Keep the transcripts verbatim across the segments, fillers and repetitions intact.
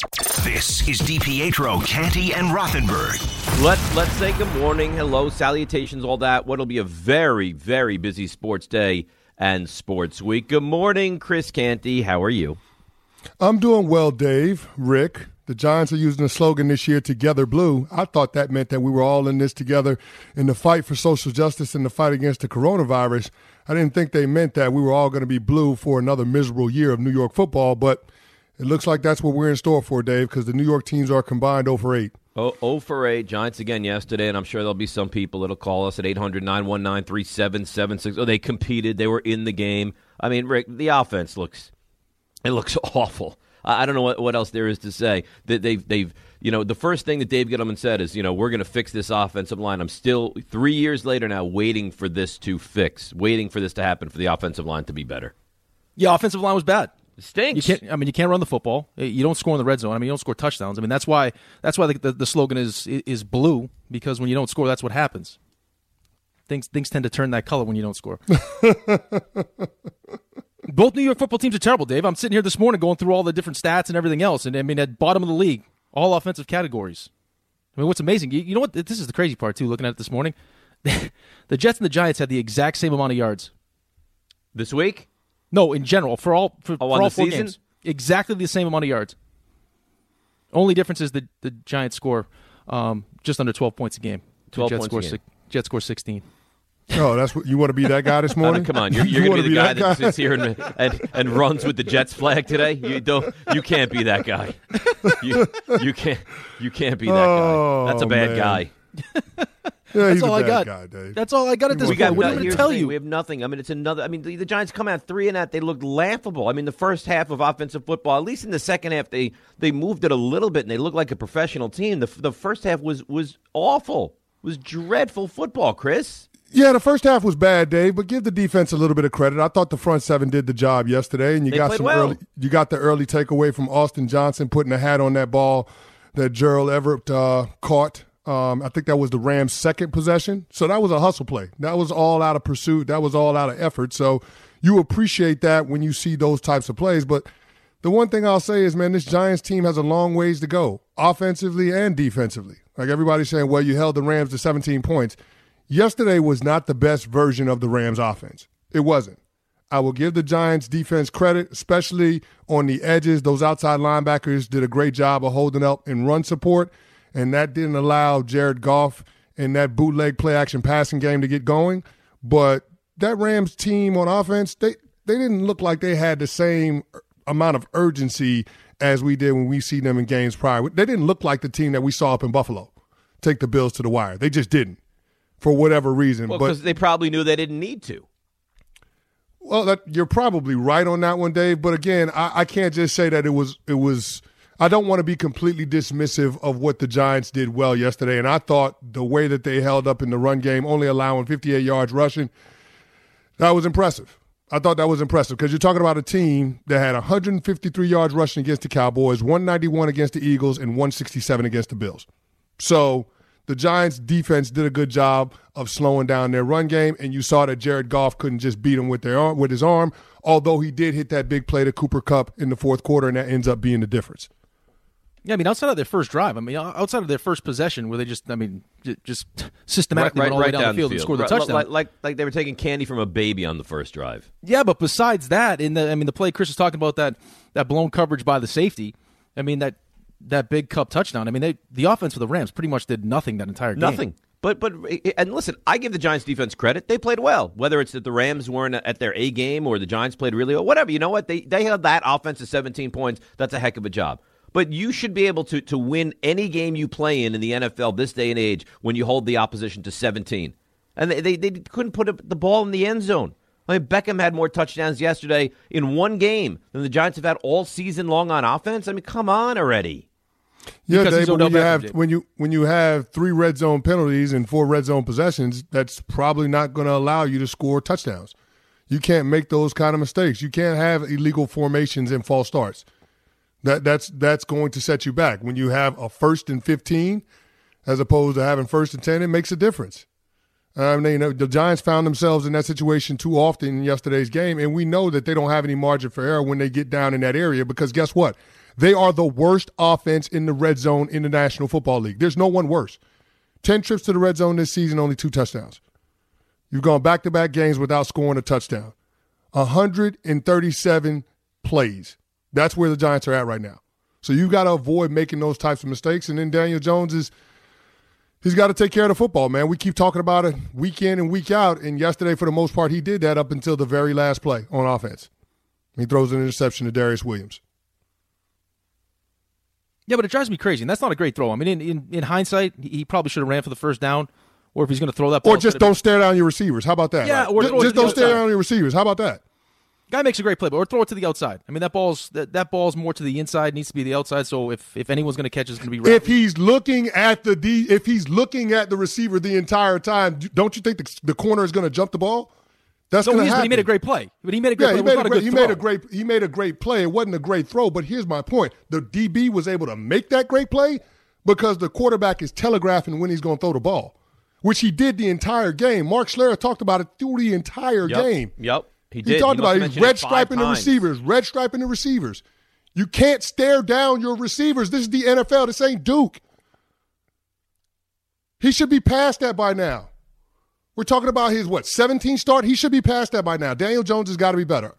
This is DiPietro, Canty, and Rothenberg. Let's, let's say good morning, hello, salutations, all that. What'll be a very, very busy sports day and sports week. Good morning, Chris Canty. How are you? I'm doing well, Dave, Rick. The Giants are using the slogan this year, Together Blue. I thought that meant that we were all in this together in the fight for social justice and the fight against the coronavirus. I didn't think they meant that we were all going to be blue for another miserable year of New York football, but it looks like that's what we're in store for, Dave, because the New York teams are combined oh for eight. Oh, oh for eight. Giants again yesterday, and I'm sure there'll be some people that'll call us at eight hundred, nine one nine, three seven seven six. Oh, they competed. They were in the game. I mean, Rick, the offense looks it looks awful. I don't know what, what else there is to say. That they've, they've, you know, the first thing that Dave Gettleman said is, you know, we're going to fix this offensive line. I'm still, three years later now, waiting for this to fix, waiting for this to happen, for the offensive line to be better. Yeah, offensive line was bad. It stinks. You can't, I mean, you can't run the football. You don't score in the red zone. I mean, you don't score touchdowns. I mean, that's why that's why the, the, the slogan is is blue, because when you don't score, that's what happens. Things things tend to turn that color when you don't score. Both New York football teams are terrible, Dave. I'm sitting here this morning going through all the different stats and everything else, and I mean, at bottom of the league, all offensive categories. I mean, what's amazing, you, you know what? This is the crazy part, too, looking at it this morning. The Jets and the Giants had the exact same amount of yards. This week? No, in general, for all for, oh, for on all the four season? games. Exactly the same amount of yards. Only difference is that the Giants score um, just under twelve points a game. twelve Jets points score a game. Six, Jets score sixteen. Oh, that's what you want to be that guy this morning? I mean, come on, you're, you're you going to be the guy that, that guy? sits here and, and and runs with the Jets flag today. You don't. You can't be that guy. You, you can't. You can't be that oh, guy. That's a bad man. guy. Yeah, That's he's all a I bad got. guy, Dave. That's all I got at this We point. got. What no, am I going here's to tell the thing. you? We have nothing. I mean, it's another. I mean, the, the Giants come out three and that. They looked laughable. I mean, the first half of offensive football. At least in the second half, they they moved it a little bit and they looked like a professional team. The the first half was was awful. It was dreadful football, Chris. Yeah, the first half was bad, Dave, but give the defense a little bit of credit. I thought the front seven did the job yesterday, and you They got played some well. early. You got the early takeaway from Austin Johnson putting a hat on that ball that Gerald Everett uh, caught. Um, I think that was the Rams' second possession. So that was a hustle play. That was all out of pursuit. That was all out of effort. So you appreciate that when you see those types of plays. But the one thing I'll say is, man, this Giants team has a long ways to go, offensively and defensively. Like everybody's saying, well, you held the Rams to seventeen points. Yesterday was not the best version of the Rams offense. It wasn't. I will give the Giants defense credit, especially on the edges. Those outside linebackers did a great job of holding up in run support, and that didn't allow Jared Goff and that bootleg play-action passing game to get going. But that Rams team on offense, they, they didn't look like they had the same amount of urgency as we did when we see them in games prior. They didn't look like the team that we saw up in Buffalo take the Bills to the wire. They just didn't. For whatever reason. Well, but because they probably knew they didn't need to. Well, that, you're probably right on that one, Dave. But again, I, I can't just say that it was it was I don't want to be completely dismissive of what the Giants did well yesterday. And I thought the way that they held up in the run game, only allowing fifty-eight yards rushing, that was impressive. I thought that was impressive because you're talking about a team that had one hundred fifty-three yards rushing against the Cowboys, one ninety-one against the Eagles, and one sixty-seven against the Bills. So the Giants' defense did a good job of slowing down their run game, and you saw that Jared Goff couldn't just beat him with their arm, with his arm, although he did hit that big play to Cooper Kupp in the fourth quarter, and that ends up being the difference. Yeah, I mean, outside of their first drive, I mean, outside of their first possession, where they just, I mean, just systematically right, right, went all the way right down, down the field, the and field. scored the Right, touchdown. Like, like, like they were taking candy from a baby on the first drive. Yeah, but besides that, in the, I mean, the play Chris was talking about, that that blown coverage by the safety, I mean, that that big Kupp touchdown, I mean, they, the offense for the Rams pretty much did nothing that entire game. Nothing. But, but and listen, I give the Giants defense credit. They played well. Whether it's that the Rams weren't at their A game or the Giants played really well, whatever. You know what? They they held that offense to seventeen points. That's a heck of a job. But you should be able to to win any game you play in in the N F L this day and age when you hold the opposition to seventeen. And they they, they couldn't put the ball in the end zone. I mean, Beckham had more touchdowns yesterday in one game than the Giants have had all season long on offense. I mean, come on already. Yeah, Because Dave, he's but when Odell you Beckham, have Dave. when you when you have three red zone penalties and four red zone possessions, that's probably not going to allow you to score touchdowns. You can't make those kind of mistakes. You can't have illegal formations and false starts. That that's that's going to set you back. When you have a first and fifteen, as opposed to having first and ten, it makes a difference. I mean, you know, the Giants found themselves in that situation too often in yesterday's game, and we know that they don't have any margin for error when they get down in that area because guess what? They are the worst offense in the red zone in the National Football League. There's no one worse. Ten trips to the red zone this season, only two touchdowns. You've gone back-to-back games without scoring a touchdown. one hundred thirty-seven plays. That's where the Giants are at right now. So you've got to avoid making those types of mistakes. And then Daniel Jones is he's got to take care of the football, man. We keep talking about it week in and week out, and yesterday, for the most part, he did that up until the very last play on offense. He throws an interception to Darius Williams. Yeah, but it drives me crazy, and that's not a great throw. I mean, in, in, in hindsight, he probably should have ran for the first down, or if he's going to throw that ball. Or just don't been... stare down your receivers. How about that? Yeah, right? or just, just don't stare down your receivers. How about that? Guy makes a great play, but or throw it to the outside. I mean, that ball's that, that ball's more to the inside, needs to be the outside. So if, if anyone's going to catch it, it's going to be Rattler. If he's looking at the D, if he's looking at the receiver the entire time, don't you think the, the corner is going to jump the ball? That's no, going to happen. happen. But he made a great play. But he made a great yeah, play. He, made a, a, great, he throw. made a great he made a great play. It wasn't a great throw, but here's my point. The D B was able to make that great play because the quarterback is telegraphing when he's going to throw the ball, which he did the entire game. Mark Schlereth talked about it through the entire yep. game. Yep. He, he talked he about it. He's red striping the times. receivers, red striping the receivers. You can't stare down your receivers. This is the N F L. This ain't Duke. He should be past that by now. We're talking about his, what, seventeen start? He should be past that by now. Daniel Jones has got to be better.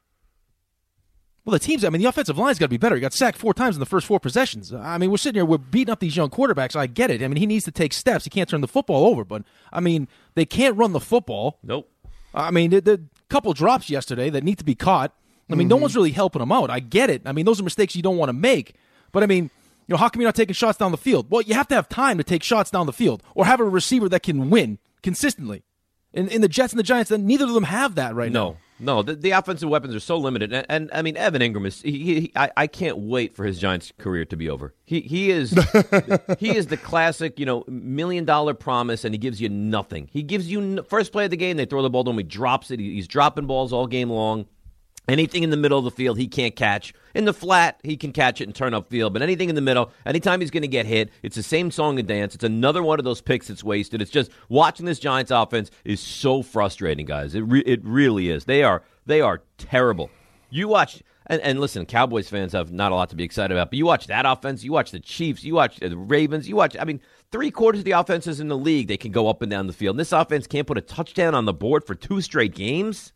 Well, the team's, I mean, the offensive line's got to be better. He got sacked four times in the first four possessions. I mean, we're sitting here, we're beating up these young quarterbacks. I get it. I mean, he needs to take steps. He can't turn the football over. But, I mean, they can't run the football. Nope. I mean, the, the couple drops yesterday that need to be caught. I mean, mm-hmm. no one's really helping him out. I get it. I mean, those are mistakes you don't want to make. But, I mean, you know, how come you're not taking shots down the field? Well, you have to have time to take shots down the field or have a receiver that can win consistently. In, in the Jets and the Giants, then neither of them have that right no, now. No, no. The, the offensive weapons are so limited. And, and I mean, Evan Ingram is he, he, I, I can't wait for his Giants career to be over. He he is he is the classic, you know, million-dollar promise, and he gives you nothing. He gives you first play of the game, they throw the ball to him, he drops it. He, he's dropping balls all game long. Anything in the middle of the field, he can't catch. In the flat, he can catch it and turn upfield. But anything in the middle, anytime he's going to get hit, it's the same song and dance. It's another one of those picks that's wasted. It's just watching this Giants offense is so frustrating, guys. It re- it really is. They are they are terrible. You watch, and, and listen, Cowboys fans have not a lot to be excited about, but you watch that offense, you watch the Chiefs, you watch the Ravens, you watch, I mean, three quarters of the offenses in the league, they can go up and down the field. And this offense can't put a touchdown on the board for two straight games?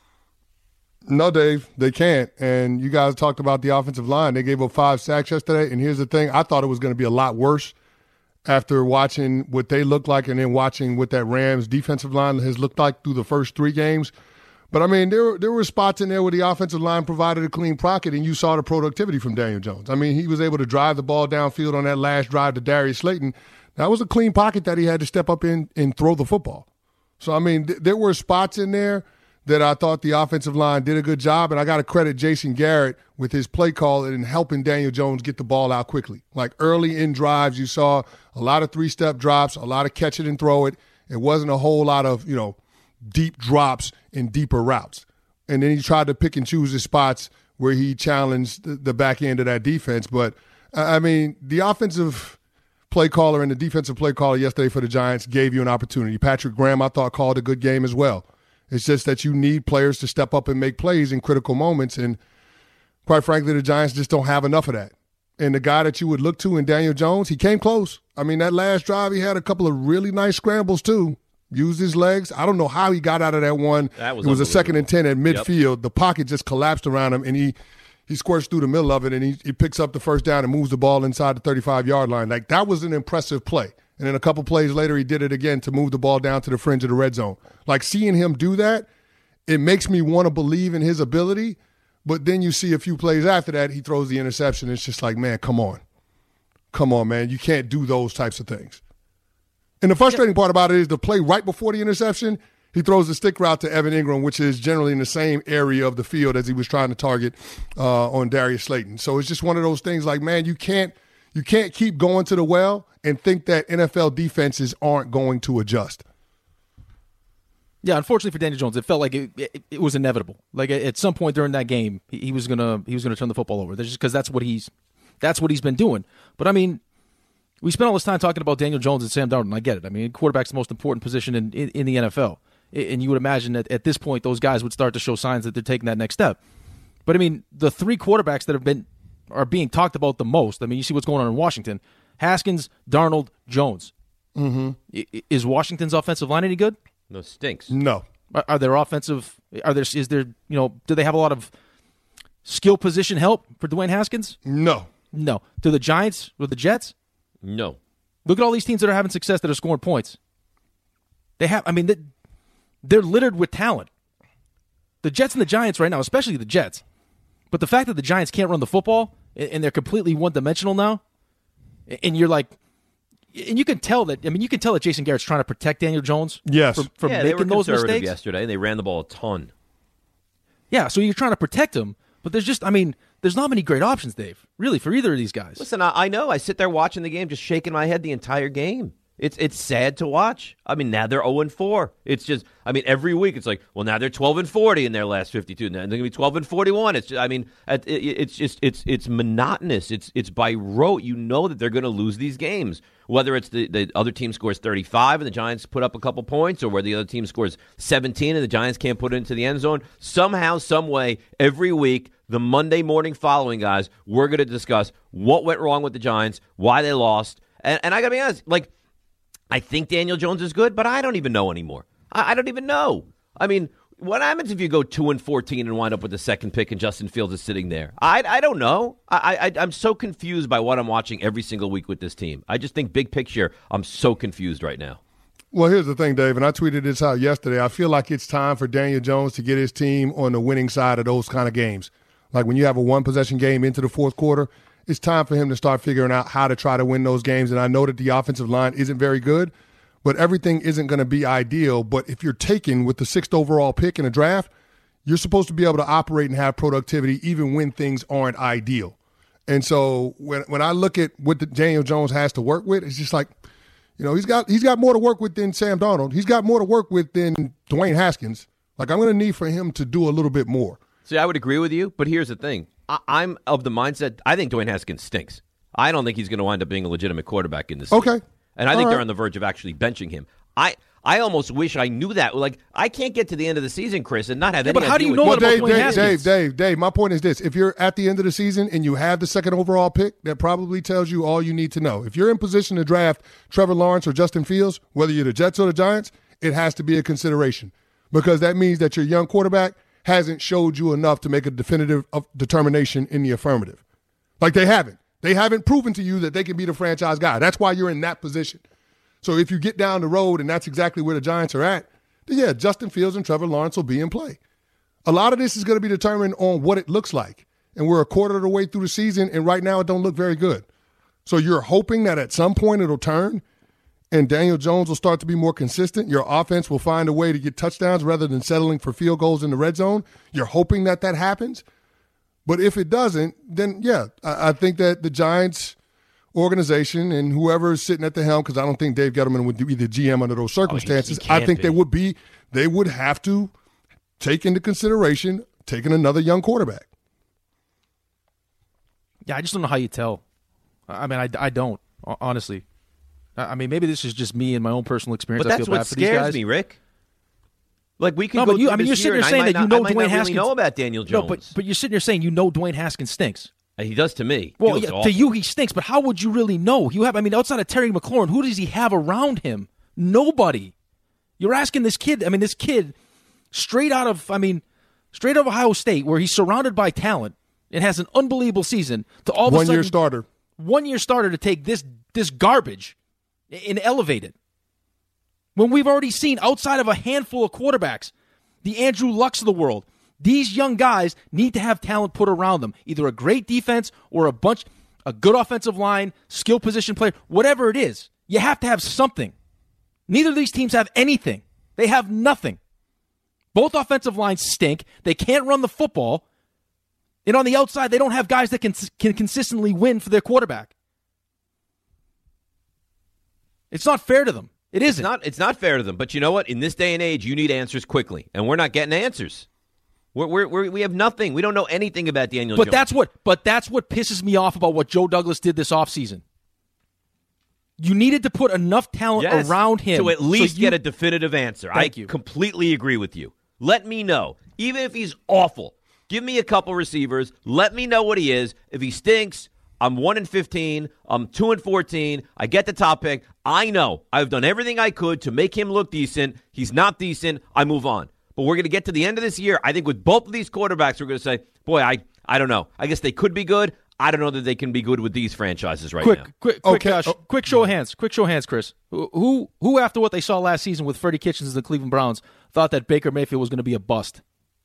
No, Dave, they can't. And you guys talked about the offensive line. They gave up five sacks yesterday. And here's the thing. I thought it was going to be a lot worse after watching what they look like and then watching what that Rams defensive line has looked like through the first three games. But, I mean, there were, there were spots in there where the offensive line provided a clean pocket, and you saw the productivity from Daniel Jones. I mean, he was able to drive the ball downfield on that last drive to Darius Slayton. That was a clean pocket that he had to step up in and throw the football. So, I mean, th- there were spots in there that I thought the offensive line did a good job, and I got to credit Jason Garrett with his play call and helping Daniel Jones get the ball out quickly. Like early in drives, you saw a lot of three-step drops, a lot of catch it and throw it. It wasn't a whole lot of, you know, deep drops and deeper routes. And then he tried to pick and choose his spots where he challenged the, the back end of that defense. But, I mean, the offensive play caller and the defensive play caller yesterday for the Giants gave you an opportunity. Patrick Graham, I thought, called a good game as well. It's just that you need players to step up and make plays in critical moments. And quite frankly, the Giants just don't have enough of that. And the guy that you would look to in Daniel Jones, he came close. I mean, that last drive, he had a couple of really nice scrambles too. Used his legs. I don't know how he got out of that one. That was it was a second and ten at midfield. Yep. The pocket just collapsed around him, and he he squirts through the middle of it, and he, he picks up the first down and moves the ball inside the thirty-five-yard line. Like, that was an impressive play. And then a couple plays later, he did it again to move the ball down to the fringe of the red zone. Like, seeing him do that, it makes me want to believe in his ability. But then you see a few plays after that, he throws the interception. It's just like, man, come on. Come on, man. You can't do those types of things. And the frustrating part about it is the play right before the interception, he throws the stick route to Evan Ingram, which is generally in the same area of the field as he was trying to target uh, on Darius Slayton. So it's just one of those things like, man, you can't you can't keep going to the well and think that N F L defenses aren't going to adjust. Yeah, unfortunately for Daniel Jones, it felt like it, it, it was inevitable. Like at some point during that game, he, he was gonna he was gonna turn the football over. That's just because that's what he's that's what he's been doing. But I mean, we spent all this time talking about Daniel Jones and Sam Darnold, and I get it. I mean, quarterback's the most important position in, in, in the N F L. And you would imagine that at this point, those guys would start to show signs that they're taking that next step. But, I mean, the three quarterbacks that have been are being talked about the most. I mean, you see what's going on in Washington. Haskins, Darnold, Jones. Mm-hmm. I, is Washington's offensive line any good? No, stinks. No. Are, are there offensive? Are there? Is there? You know? Do they have a lot of skill position help for Dwayne Haskins? No. No. Do the Giants or the Jets? No. Look at all these teams that are having success that are scoring points. They have. I mean, they're littered with talent. The Jets and the Giants right now, especially the Jets. But the fact that the Giants can't run the football and they're completely one-dimensional now, and you're like, and you can tell that. I mean, you can tell that Jason Garrett's trying to protect Daniel Jones. Yes. From, from yeah, they were making those conservative mistakes yesterday. They ran the ball a ton. Yeah, so you're trying to protect him, but there's just, I mean, there's not many great options, Dave, really, for either of these guys. Listen, I, I know. I sit there watching the game, just shaking my head the entire game. It's it's sad to watch. I mean, now they're oh and four. It's just, I mean, every week it's like, well, now they're twelve and forty in their last fifty-two. Now they're going to be twelve and forty-one. It's just, I mean, it, it's just, it's it's monotonous. It's it's by rote. You know that they're going to lose these games. Whether it's the, the other team scores thirty-five and the Giants put up a couple points, or where the other team scores seventeen and the Giants can't put it into the end zone. Somehow, some way, every week, the Monday morning following, guys, we're going to discuss what went wrong with the Giants, why they lost. And, and I got to be honest, like, I think Daniel Jones is good, but I don't even know anymore. I, I don't even know. I mean, what happens if you go two and fourteen and wind up with the second pick and Justin Fields is sitting there? I, I don't know. I, I I'm so confused by what I'm watching every single week with this team. I just think big picture, I'm so confused right now. Well, here's the thing, Dave, and I tweeted this out yesterday. I feel like it's time for Daniel Jones to get his team on the winning side of those kind of games. Like when you have a one-possession game into the fourth quarter, it's time for him to start figuring out how to try to win those games. And I know that the offensive line isn't very good, but everything isn't going to be ideal. But if you're taken with the sixth overall pick in a draft, you're supposed to be able to operate and have productivity even when things aren't ideal. And so when when I look at what the Daniel Jones has to work with, it's just like, you know, he's got he's got more to work with than Sam Darnold. He's got more to work with than Dwayne Haskins. Like, I'm going to need for him to do a little bit more. See, I would agree with you, but here's the thing. I, I'm of the mindset, I think Dwayne Haskins stinks. I don't think he's going to wind up being a legitimate quarterback in this Okay. season. And I think All they're right. on the verge of actually benching him. I I almost wish I knew that. Like, I can't get to the end of the season, Chris, and not have Yeah, any but how idea do you what- know Well, about Dave, Dwayne Dave, Haskins? Dave, Dave, Dave, my point is this. If you're at the end of the season and you have the second overall pick, that probably tells you all you need to know. If you're in position to draft Trevor Lawrence or Justin Fields, whether you're the Jets or the Giants, it has to be a consideration because that means that your young quarterback hasn't showed you enough to make a definitive of determination in the affirmative. Like, they haven't. They haven't proven to you that they can be the franchise guy. That's why you're in that position. So if you get down the road and that's exactly where the Giants are at, then yeah, Justin Fields and Trevor Lawrence will be in play. A lot of this is going to be determined on what it looks like. And we're a quarter of the way through the season, and right now it don't look very good. So you're hoping that at some point it'll turn and Daniel Jones will start to be more consistent. Your offense will find a way to get touchdowns rather than settling for field goals in the red zone. You're hoping that that happens. But if it doesn't, then yeah, I, I think that the Giants organization and whoever is sitting at the helm, because I don't think Dave Gettleman would be the G M under those circumstances. Oh, he- he I can't think be. they would be, they would have to take into consideration taking another young quarterback. Yeah, I just don't know how you tell. I mean, I, I don't, honestly. I I mean, maybe this is just me and my own personal experience. But I that's feel what bad for these scares guys. me, Rick. Like, we can No, go but you, through I mean, you're this sitting year, there and saying I might that you not- know I might Dwayne not really Haskins. know about Daniel Jones. No, but but you're sitting there saying you know Dwayne Haskins stinks. He does to me. He Well, looks yeah, awful. to you he stinks, but how would you really know? You have, I mean, outside of Terry McLaurin, who does he have around him? Nobody. You're asking this kid. I mean, this kid, straight out of, I mean, straight out of Ohio State, where he's surrounded by talent and has an unbelievable season, to all of a One sudden, year starter. one year starter to take this this garbage and elevate it. When we've already seen outside of a handful of quarterbacks, the Andrew Lucks of the world, these young guys need to have talent put around them, either a great defense or a bunch, a good offensive line, skill position player, whatever it is. You have to have something. Neither of these teams have anything. They have nothing. Both offensive lines stink. They can't run the football. And on the outside, they don't have guys that can, can consistently win for their quarterback. It's not fair to them. It It's isn't. not, it's not fair to them. But you know what? In this day and age, you need answers quickly. And we're not getting answers. We're, we're, we're, we have nothing. We don't know anything about Daniel But Jones. that's what but that's what pisses me off about what Joe Douglas did this offseason. You needed to put enough talent Yes, around him to at least so you- get a definitive answer. Thank I you. completely agree with you. Let me know. Even if he's awful, Give me a couple receivers. Let me know what he is. If he stinks, I'm one and fifteen. I'm two and fourteen. I get the top pick. I know I've done everything I could to make him look decent. He's not decent. I move on. But we're going to get to the end of this year. I think with both of these quarterbacks, we're going to say, boy, I, I don't know. I guess they could be good. I don't know that they can be good with these franchises right quick, now. Quick, quick, Okay. uh, sh- Oh. quick show of hands. Quick show of hands, Chris. Who, who, who, after what they saw last season with Freddie Kitchens and the Cleveland Browns, thought that Baker Mayfield was going to be a bust?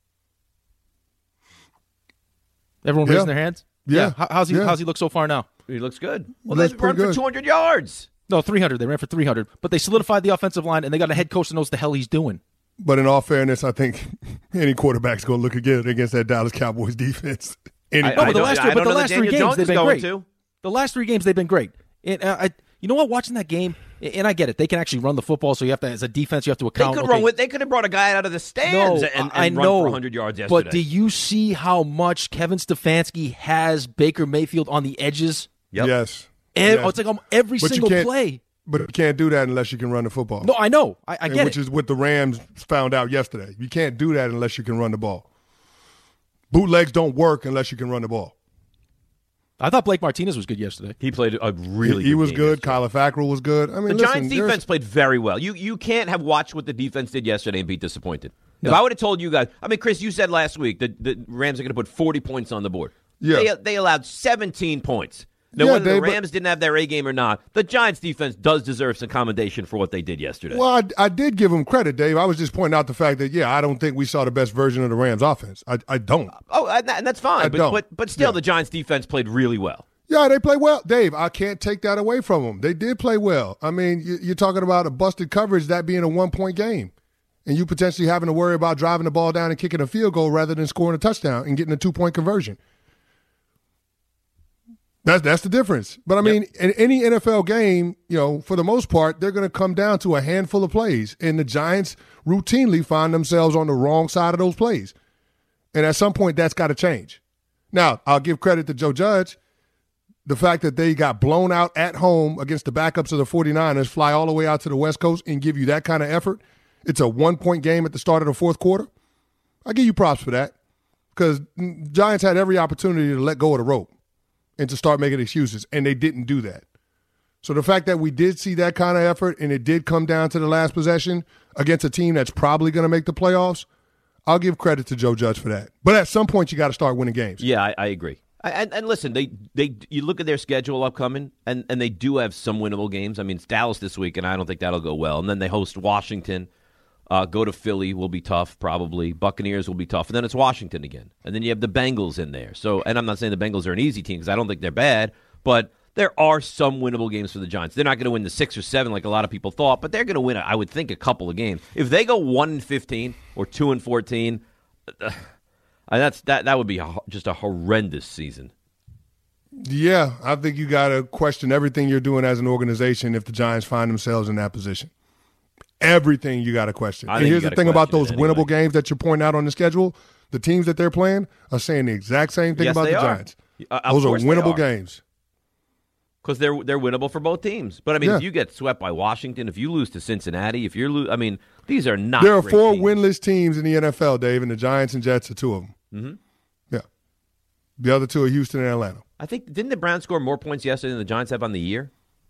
Everyone Yeah. raising their hands? Yeah. How, how's he? Yeah. How's he look so far now? He looks good. Well, Looks they pretty run for good. two hundred yards. No, three hundred. They ran for three hundred, but they solidified the offensive line, and they got a head coach that knows the hell he's doing. But in all fairness, I think any quarterback's going to look again against that Dallas Cowboys defense. Any, I- No, I but the don't- last I three, don't but the know that last three Daniel games Jones they've is been going great. to. The last three games they've been great. And uh, I, you know what? Watching that game, and I get it, they can actually run the football. So you have to, as a defense, you have to They account. could okay, run with. They could have brought a guy out of the stands no, and, and I run know, for one hundred yards yesterday. But do you see how much Kevin Stefanski has Baker Mayfield on the edges? Yep. Yes. And, Yes. It's like um, every But you single can't- play. But you can't do that unless you can run the football. No, I know. I, I And get which it. is what the Rams found out yesterday. You can't do that unless you can run the ball. Bootlegs don't work unless you can run the ball. I thought Blake Martinez was good yesterday. He played a really. he, he good was game good. yesterday. Kyler Fackrell was good. I mean, The listen, Giants' there's- defense played very well. You you can't have watched what the defense did yesterday and be disappointed. If No. I would have told you guys, I mean, Chris, you said last week that the Rams are going to put forty points on the board. Yeah. They, they allowed seventeen points. Now, Yeah, whether Dave, the but- Rams didn't have their A game or not, the Giants' defense does deserve some commendation for what they did yesterday. Well, I, I did give him credit, Dave. I was just pointing out the fact that, yeah, I don't think we saw the best version of the Rams offense. I, I don't. oh, and, that, and that's fine. I but, don't. but but still, Yeah. the Giants' defense played really well. Yeah, they play well. Dave, I can't take that away from them. They did play well. I mean, you, you're talking about a busted coverage, that being a one-point game, and you potentially having to worry about driving the ball down and kicking a field goal rather than scoring a touchdown and getting a two-point conversion. That's that's the difference. But, I mean, in any N F L game, you know, for the most part, they're going to come down to a handful of plays, and the Giants routinely find themselves on the wrong side of those plays. And at some point, that's got to change. Now, I'll give credit to Joe Judge. The fact that they got blown out at home against the backups of the 49ers, fly all the way out to the West Coast and give you that kind of effort. It's a one-point game at the start of the fourth quarter. I give you props for that because Giants had every opportunity to let go of the rope and to start making excuses, and they didn't do that. So the fact that we did see that kind of effort and it did come down to the last possession against a team that's probably going to make the playoffs, I'll give credit to Joe Judge for that. But at some point, you got to start winning games. Yeah, I, I agree. I, and, and listen, they they you look at their schedule upcoming, and, and they do have some winnable games. I mean, it's Dallas this week, and I don't think that'll go well. And then they host Washington. Uh, go to Philly will be tough, probably. Buccaneers will be tough. And then it's Washington again. And then you have the Bengals in there. So, and I'm not saying the Bengals are an easy team because I don't think they're bad, but there are some winnable games for the Giants. They're not going to win the six or seven like a lot of people thought, but they're going to win, I would think, a couple of games. If they go one and fifteen or two and fourteen, uh, that's that that would be a, just a horrendous season. Yeah, I think you got to question everything you're doing as an organization if the Giants find themselves in that position. Everything you got to question. I And think you here's the gotta thing about question those it anyway. winnable games that you're pointing out on the schedule. The teams that they're playing are saying the exact same thing Yes, about they the are. Giants. Uh, of Those are course they winnable are. games. Because they're they're winnable for both teams. But I mean, Yeah. if you get swept by Washington, if you lose to Cincinnati, if you're lo- I mean, these are not. There are great four teams. winless teams in the N F L, Dave, and the Giants and Jets are two of them. Mm-hmm. Yeah. The other two are Houston and Atlanta. I think didn't the Browns score more points yesterday than the Giants have on the year?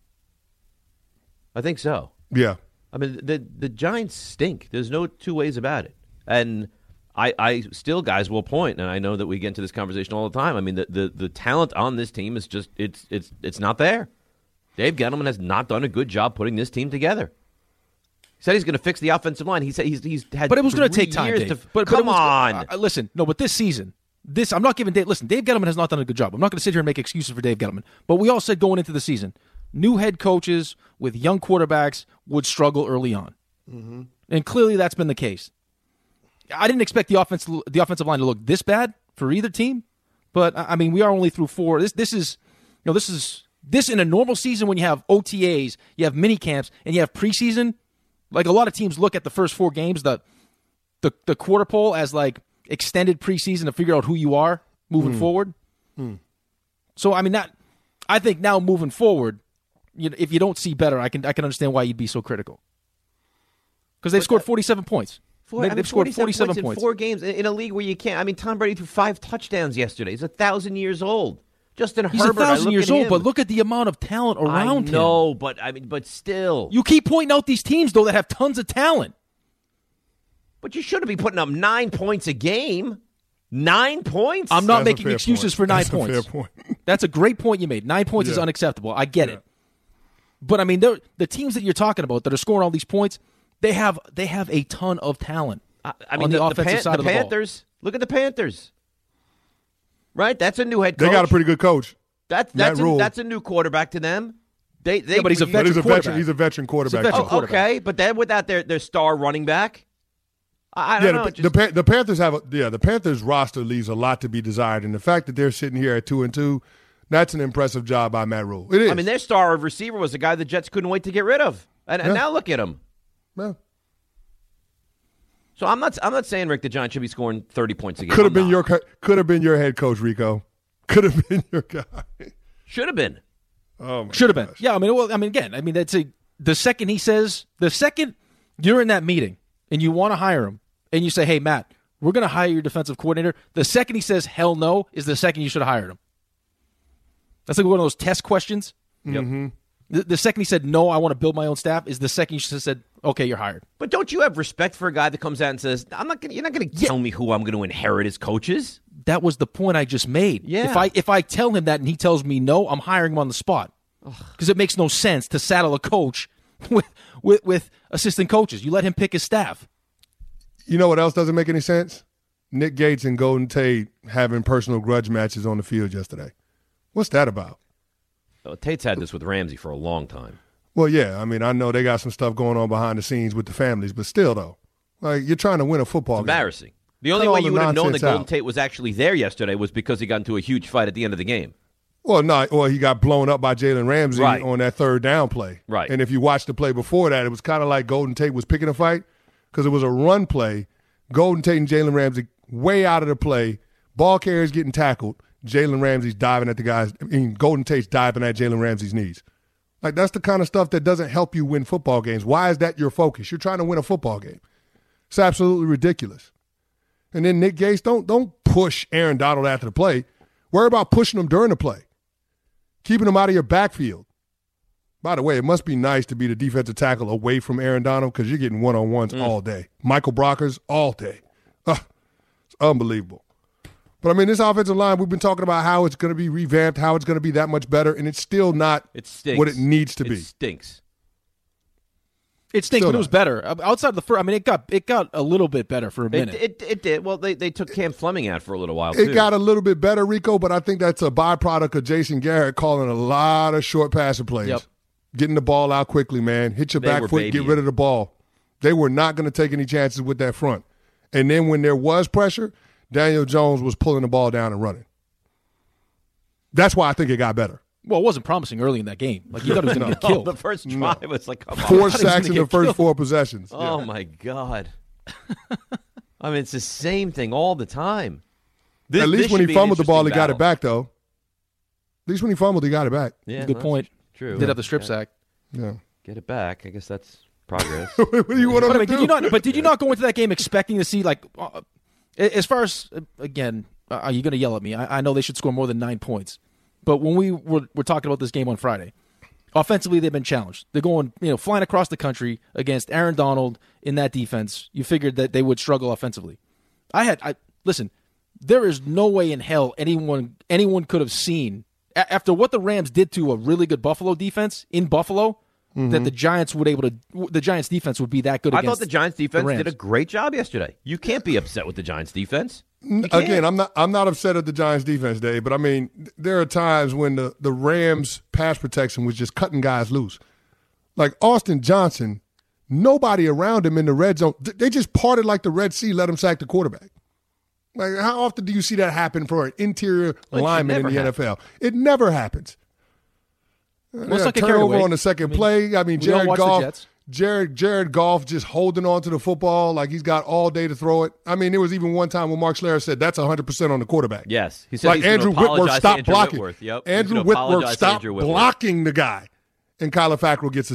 I think so. Yeah. I mean, the the Giants stink. There's no two ways about it. And I, I still, guys, will point, and I know that we get into this conversation all the time. I mean, the, the, the talent on this team is just it's it's it's not there. Dave Gettleman has not done a good job putting this team together. He said he's going to fix the offensive line. He said he's he's had, But it was going to take time, years Dave. to. But, but come it was, on, uh, listen, no, but this season, this I'm not giving Dave. Listen, Dave Gettleman has not done a good job. I'm not going to sit here and make excuses for Dave Gettleman. But we all said going into the season, new head coaches with young quarterbacks would struggle early on, mm-hmm. and clearly that's been the case. I didn't expect the offense, the offensive line to look this bad for either team, but I mean, we are only through four. This, this is, you know, this is this in a normal season when you have O T As, you have mini camps, and you have preseason. Like a lot of teams look at the first four games, the the the quarter pole as like extended preseason to figure out who you are moving mm. forward. Mm. So I mean, that I think now moving forward, you know, if you don't see better, I can I can understand why you'd be so critical because they've scored forty-seven points. Four, they, I mean, they've scored forty-seven forty-seven points points in four games in a league where you can't. I mean, Tom Brady threw five touchdowns yesterday. He's a thousand years old. Justin He's Herbert, a I thousand look years at old, him. but look at the amount of talent around him. I know, but I mean, but still, You keep pointing out these teams though that have tons of talent. but you shouldn't be putting up nine points a game. Nine points. I'm not That's a making fair excuses point. for nine That's a points. fair point. That's a great point you made. Nine points is Yeah. unacceptable. I get Yeah. it. But I mean, they're- the teams that you're talking about that are scoring all these points, they have they have a ton of talent. I, I mean, on the, the, offensive Pan- side the of the ball. Panthers. Look at the Panthers. Right, that's a new head coach. They got a pretty good coach. That's that's Matt a, Rule. that's a new quarterback to them. They, they Yeah, but he's a you- But veteran he's a quarterback. veteran. He's a veteran quarterback. veteran coach. Oh, quarterback. okay, but then without their, their star running back, I, I don't Yeah, know. the, it the, just- Pan- the Panthers have a, yeah. The Panthers roster leaves a lot to be desired, and the fact that they're sitting here at two and two, that's an impressive job by Matt Rule. It is. I mean, their star receiver was a guy the Jets couldn't wait to get rid of, and, and Yeah. now look at him. Yeah. So I'm not I'm not saying Rick the Giants should be scoring thirty points a game. Could have I'm been not. your co- could have been your head coach, Rico. Could have been your guy. should have been. Oh my Should have been. gosh. Yeah, I mean, well, I mean, again, I mean, that's a the second he says, the second you're in that meeting and you want to hire him, and you say, "Hey, Matt, we're going to hire your defensive coordinator," the second he says, "Hell no," is the second you should have hired him. That's like one of those test questions. Yep. The, the second he said, "No, I want to build my own staff," is the second you should have said, "Okay, you're hired." But don't you have respect for a guy that comes out and says, "I'm not gonna, you're not going to tell me who I'm going to inherit as coaches"? That was the point I just made. Yeah. If I if I tell him that and he tells me no, I'm hiring him on the spot. Because it makes no sense to saddle a coach with, with with assistant coaches. You let him pick his staff. You know what else doesn't make any sense? Nick Gates and Golden Tate having personal grudge matches on the field yesterday. What's that about? Well, Tate's had this with Ramsey for a long time. Well, yeah, I mean, I know they got some stuff going on behind the scenes with the families, but still, though, like you're trying to win a football game. Embarrassing. The only Cut way all you the would have known that nonsense Golden out. Tate was actually there yesterday was because he got into a huge fight at the end of the game. Well, no, or he got blown up by Jalen Ramsey Right. on that third down play. Right. And if you watch the play before that, it was kind of like Golden Tate was picking a fight because it was a run play. Golden Tate and Jalen Ramsey way out of the play. Ball carriers getting tackled. Jalen Ramsey's diving at the guys. I mean, Golden Tate's diving at Jalen Ramsey's knees. Like, that's the kind of stuff that doesn't help you win football games. Why is that your focus? You're trying to win a football game. It's absolutely ridiculous. And then Nick Gates, don't don't push Aaron Donald after the play. Worry about pushing him during the play. Keeping him out of your backfield. By the way, it must be nice to be the defensive tackle away from Aaron Donald because you're getting one-on-ones Mm. all day. Michael Brockers all day. Ugh, it's unbelievable. But, I mean, this offensive line, we've been talking about how it's going to be revamped, how it's going to be that much better, and it's still not It stinks. what it needs to it be. stinks. It stinks, Still but it was not. better. Uh, Outside of the first, I mean, it got it got a little bit better for a It, minute. it, it did. Well, they, they took Cam Fleming out for a little while, It too. got a little bit better, Rico, but I think that's a byproduct of Jason Garrett calling a lot of short passing plays. Yep. Getting the ball out quickly, man. Hit your They back were foot, get babying. rid of the ball. They were not going to take any chances with that front. And then when there was pressure, Daniel Jones was pulling the ball down and running. That's why I think it got better. well, it wasn't promising early in that game. Like you thought he was going to get Oh, killed. the first drive was like, come on. Four thought he was sacks gonna in the get first killed. four possessions. Oh, Yeah. my God. I mean, it's the same thing all the time. This, At this least when should he be an fumbled the ball, he interesting got it battle. back, though. At least when he fumbled, he got it back. Yeah, Good that's point. True. Did have the strip sack. Yeah. Get it back. I guess that's progress. What do you want him But I to mean, do? did you not? But did you not go into that game expecting to see like, uh, as far as uh, again, uh, are you going to yell at me? I, I know they should score more than nine points, but when we were, were talking about this game on Friday, offensively they've been challenged. They're going, you know, flying across the country against Aaron Donald in that defense. You figured that they would struggle offensively. I had, I listen. There is no way in hell anyone anyone could have seen a- after what the Rams did to a really good Buffalo defense in Buffalo. That the Giants would able to, the Giants defense would be that good. I against thought the Giants defense Rams. did a great job yesterday. You can't be upset with the Giants defense. You can't. Again, I'm not. I'm not upset at the Giants' defense, Dave. But I mean, there are times when the the Rams' pass protection was just cutting guys loose. Like Austin Johnson, nobody around him in the red zone. th- They just parted like the Red Sea, let him sack the quarterback. Like, how often do you see that happen for an interior Well, it lineman in never the N F L? It never happens. let's Yeah, not get carried turnover away. on the second I mean, play. I mean, we all Jared watch the Goff. Jets. Jared Jared Goff just holding on to the football like he's got all day to throw it. I mean, there was even one time when Mark Schlereth said that's one hundred percent on the quarterback. Yes. He said Like he's gonna Andrew Whitworth apologize to stopped Andrew blocking. Whitworth. Yep. He's Andrew gonna Whitworth apologize to stopped Andrew Whitworth. blocking the guy, and Kyler Fackrell gets a sack.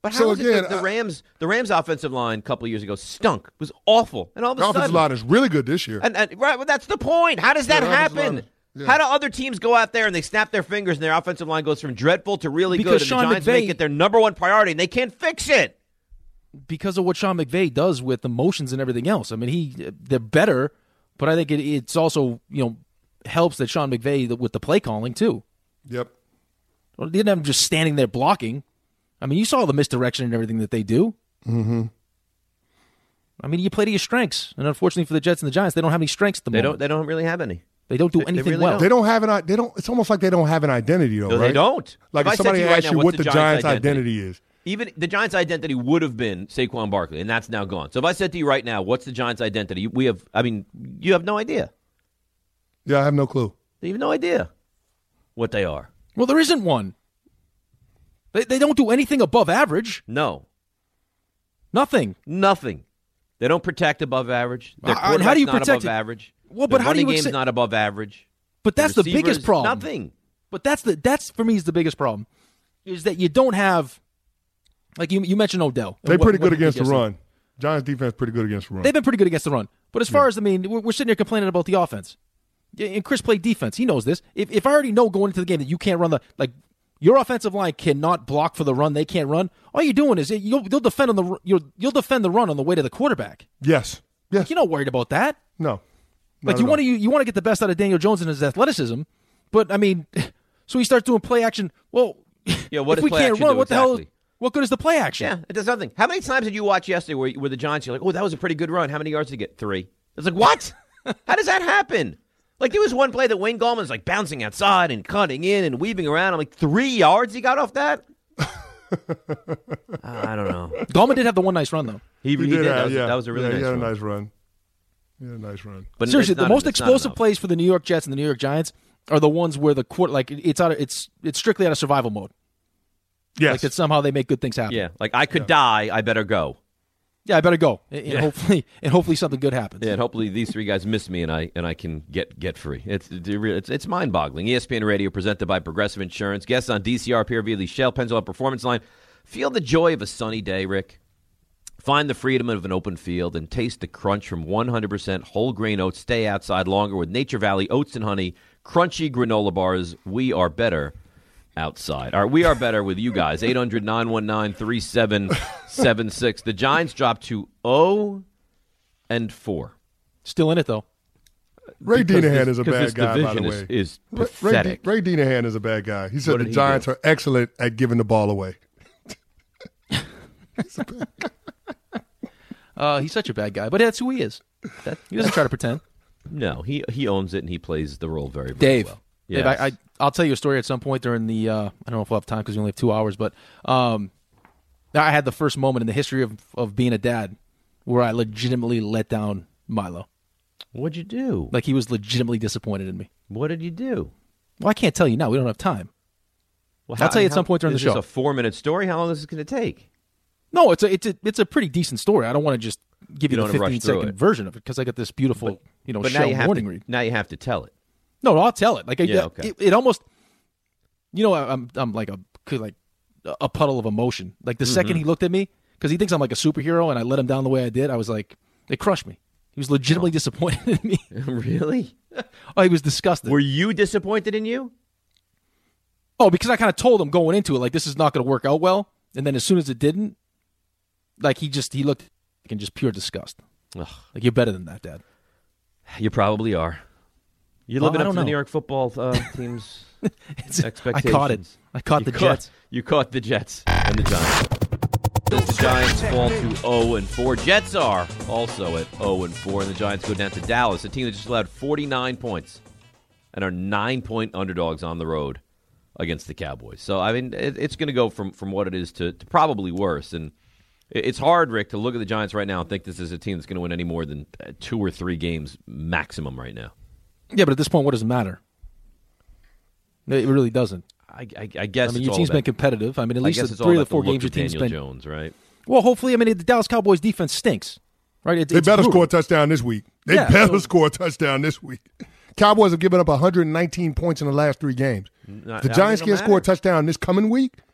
But how So is again, it the, the I- Rams the Rams offensive line a couple of years ago stunk. It was awful. And all of a The offensive sudden line is really good this year. and, and right, well, that's the point. How does that Yeah, the offensive happen? line is- yeah. How do other teams go out there and they snap their fingers and their offensive line goes from dreadful to really Because good and Sean the Giants McVay- make it their number one priority and they can't fix it? Because of what Sean McVay does with emotions and everything else. I mean, he they're better, but I think it, it's also, you know, helps that Sean McVay with the play calling too. Yep. Well, they didn't have him just standing there blocking. I mean, you saw the misdirection and everything that they do. Mm-hmm. I mean, you play to your strengths, and unfortunately for the Jets and the Giants, they don't have any strengths at the They moment. don't they don't really have any. They don't do They- they anything really well. They don't have an. They don't. It's almost like they don't have an identity, though. No, right? they don't. Like If I if said somebody to you right asks now, you what's what the the Giants' Giants' identity? identity is. Even the Giants' identity would have been Saquon Barkley, and that's now gone. So if I said to you right now, what's the Giants' identity? We have, I mean, you have no idea. Yeah, I have no clue. You have no idea what they are. Well, there isn't one. They they don't do anything above average. No, Nothing. nothing. They don't protect above average. Their Uh, and how do you quarterback's not protect above it? average. Well, but Their how do running you game's accept- not above average. But that's the biggest receivers, problem. Nothing. But that's the that's for me is the biggest problem, is that you don't have, like you you mentioned Odell. and They're what- pretty what good he against the gets to. run. Giants defense pretty good against the run. They've been pretty good against the run. But as far as I mean, we're, we're sitting here complaining about the offense. Yeah, and Chris played defense. He knows this. If if I already know going into the game that you can't run the like your offensive line cannot block for the run, they can't run. All you're doing is you'll you'll defend on the you'll you'll defend the run on the way to the quarterback. Yes. Yes. You're not worried about that. No. Like you want to you, you want to get the best out of Daniel Jones and his athleticism, but I mean, so he starts doing play action. Well, Yeah, what if does we play can't action run, do what the hell? exactly? What good is the play action? Yeah, it does nothing. How many times did you watch yesterday where, where the Giants, you're like, oh, that was a pretty good run. How many yards did he get? Three. It's like, what? How does that happen? Like, there was one play that Wayne Gallman's like bouncing outside and cutting in and weaving around. I'm like, three yards he got off that? I don't know. Gallman did have the one nice run though. He, he He did. did. That have- was, yeah. that was a really yeah, nice he had run. a nice run. He had a nice run. But Seriously, it's the not- most it's not explosive enough. plays for the New York Jets and the New York Giants are the ones where the quarter like it's out of, it's it's strictly out of survival mode. Yes. Like that somehow they make good things happen. Yeah, like I could die, I better go. Yeah, I better go. And, and Yeah. hopefully and hopefully something good happens. Yeah, and hopefully these three guys miss me, and I and I can get get free. It's it's, it's mind boggling. E S P N Radio presented by Progressive Insurance. Guests on D C R Pierre via the Shell Pennzoil Performance Line. Feel the joy of a sunny day, Rick. Find the freedom of an open field and taste the crunch from one hundred percent whole grain oats. Stay outside longer with Nature Valley Oats and Honey crunchy granola bars. We are better outside. All right, we are better with you guys. eight hundred, nine one nine, three seven seven six. The Giants dropped to oh and four. Still in it though. Ray Because Dinahan this- is a because bad this guy, by the division way. is, is Ray, Ray, pathetic. Ray Dinahan is a bad guy. He What said did the he Giants do? are excellent at giving the ball away. Uh, he's such a bad guy, but that's who he is. That- He doesn't try to pretend. no, he he owns it and he plays the role very, very Dave, well. Dave, Yes. I, I I'll tell you a story at some point during the. Uh, I don't know if we'll have time because we only have two hours, but um, I had the first moment in the history of of being a dad where I legitimately let down Milo. What'd you do? Like he was legitimately disappointed in me. What did you do? Well, I can't tell you now. We don't have time. Well, I'll tell you at some point during is the show. This a four-minute story? How long is this going to take? No, it's a it's a it's a pretty decent story. I don't want to just give you, You the don't wanna rush fifteen through second it. version of it because I got this beautiful you know But now shell you have morning to. read. Now you have to tell it. No, no, I'll tell it. Like I, Yeah, okay. it, it almost, you know, I'm I'm like a like a puddle of emotion. Like the Mm-hmm. second he looked at me because he thinks I'm like a superhero, and I let him down the way I did. I was like, it crushed me. He was legitimately disappointed in me. Really? Oh, he was disgusted. Were you disappointed in you? Oh, because I kind of told him going into it, like this is not going to work out well, and then as soon as it didn't, like he just he looked like in just pure disgust. Ugh, Like you're better than that, Dad. you probably are. You're Well, living I up don't to the know. New York football uh, team's It's- expectations. I caught it. I caught You the caught- Jets. You caught the Jets and the Giants. As the Giants fall to oh and four. Jets are also at oh and four, and the Giants go down to Dallas, a team that just allowed forty-nine points and are nine-point underdogs on the road against the Cowboys. So, I mean, it, it's going to go from, from what it is to, to probably worse. And it, it's hard, Rick, to look at the Giants right now and think this is a team that's going to win any more than uh, two or three games maximum right now. Yeah, but at this point, what does it matter? It really doesn't. I, I, I guess I mean, it's your all team's about, been competitive. I mean, at I least guess the it's all three of the about four look games your of team's Daniel been. Jones, right? Well, hopefully, I mean, the Dallas Cowboys defense stinks, right? It, They it's better brutal. score a touchdown this week. They Yeah, better so- score a touchdown this week. Cowboys have given up one hundred nineteen points in the last three games. Not- the I Giants mean, it can't don't score a matter. touchdown this coming week.